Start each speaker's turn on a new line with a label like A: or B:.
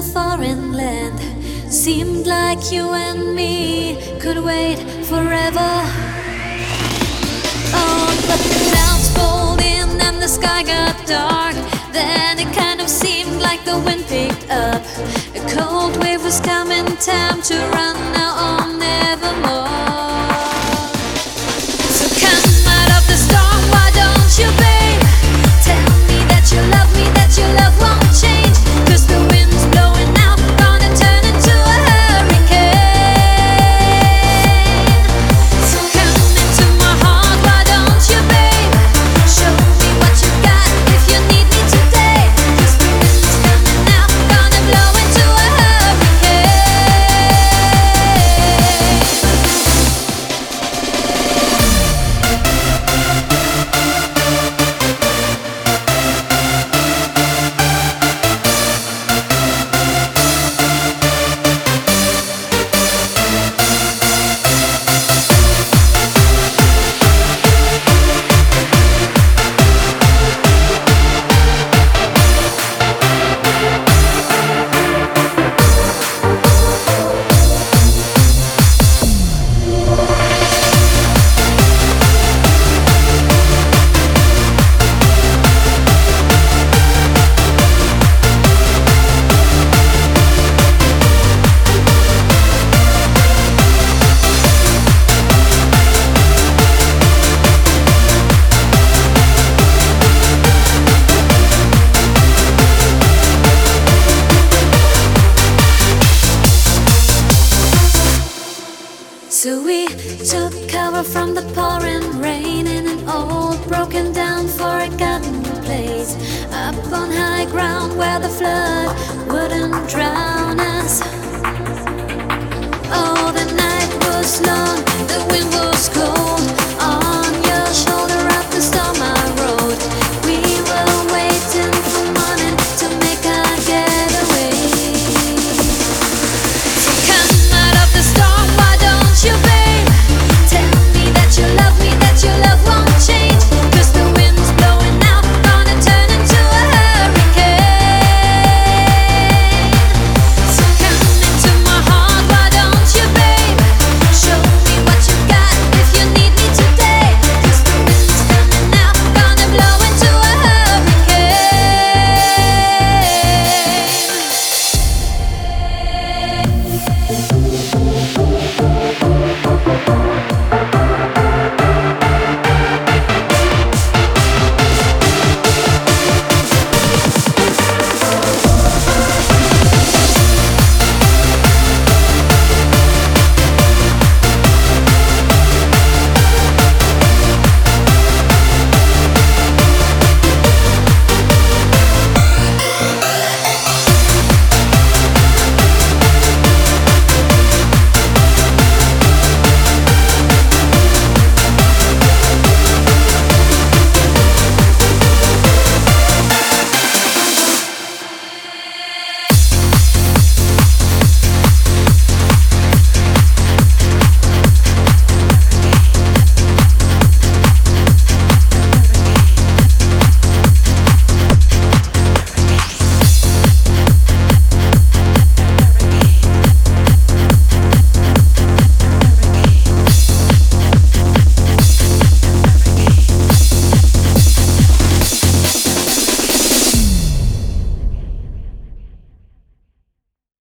A: foreign land. Seemed like you and me could wait forever. Oh, but the clouds rolled in and the sky got dark. Then it kind of seemed like the wind picked up. A cold wave was coming, time to run now or nevermore. So come out of the storm, why don't you, babe? Tell me that you love me, that your love won't change. 'Cause the wind's blowing now, gonna turn into a hurricane. So come into my heart, why don't you, babe? Show me what you got if you need me today. 'Cause the wind's coming now, gonna blow into a So we took cover from the pouring rain in an old broken down forgotten place, up on high ground where the flood wouldn't drown.